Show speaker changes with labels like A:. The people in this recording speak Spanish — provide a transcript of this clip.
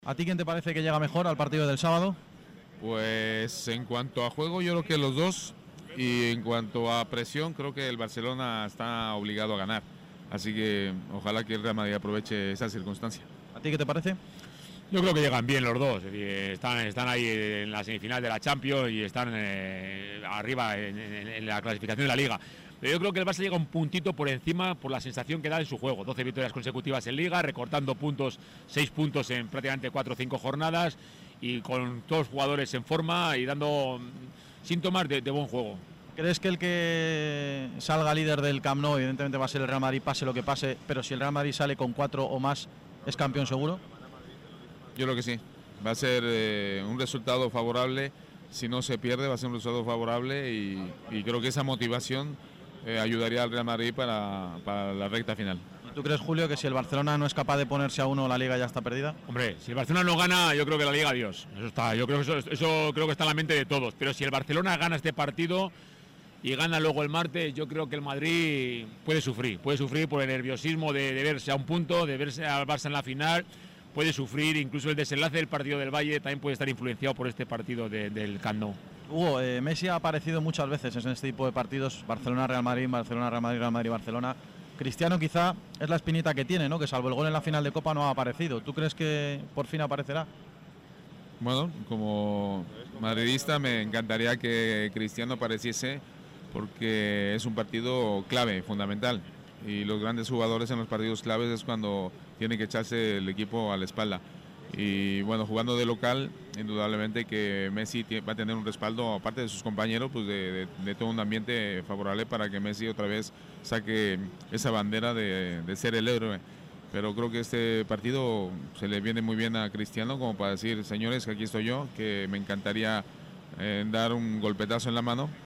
A: ¿A ti quién te parece que llega mejor al partido del sábado?
B: Pues en cuanto a juego yo creo que los dos, y en cuanto a presión creo que el Barcelona está obligado a ganar, así que ojalá que el Real Madrid aproveche esa circunstancia.
A: ¿A ti qué te parece?
C: Yo creo que llegan bien los dos, es decir, están ahí en la semifinal de la Champions y están arriba en la clasificación de la Liga. Pero yo creo que el Barça llega un puntito por encima por la sensación que da en su juego. 12 victorias consecutivas en Liga, recortando puntos, 6 puntos en prácticamente 4 o 5 jornadas y con todos los jugadores en forma y dando síntomas de buen juego.
A: ¿Crees que el que salga líder del Camp Nou evidentemente va a ser el Real Madrid, pase lo que pase, pero si el Real Madrid sale con 4 o más, es campeón seguro?
B: Yo creo que sí, va a ser un resultado favorable, si no se pierde va a ser un resultado favorable y creo que esa motivación ayudaría al Real Madrid para la recta final.
A: ¿Tú crees, Julio, que si el Barcelona no es capaz de ponerse a uno, la Liga ya está perdida?
C: Hombre, si el Barcelona no gana, yo creo que la Liga, adiós. Eso está, yo creo que eso creo que está en la mente de todos. Pero si el Barcelona gana este partido y gana luego el martes, yo creo que el Madrid puede sufrir por el nerviosismo de verse a un punto, de verse al Barça en la final. Puede sufrir, incluso el desenlace del partido del Valle también puede estar influenciado por este partido del Camp Nou.
A: Hugo, Messi ha aparecido muchas veces en este tipo de partidos, Barcelona-Real Madrid, Barcelona-Real Madrid, Real Madrid-Barcelona. Cristiano quizá es la espinita que tiene, ¿no? Que salvo el gol en la final de Copa no ha aparecido. ¿Tú crees que por fin aparecerá?
B: Bueno, como madridista me encantaría que Cristiano apareciese porque es un partido clave, fundamental. Y los grandes jugadores en los partidos claves es cuando tiene que echarse el equipo a la espalda. Y bueno, jugando de local, indudablemente que Messi va a tener un respaldo, aparte de sus compañeros, pues de todo un ambiente favorable para que Messi otra vez saque esa bandera de ser el héroe. Pero creo que este partido se le viene muy bien a Cristiano como para decir, señores, que aquí estoy yo, que me encantaría dar un golpetazo en la mano.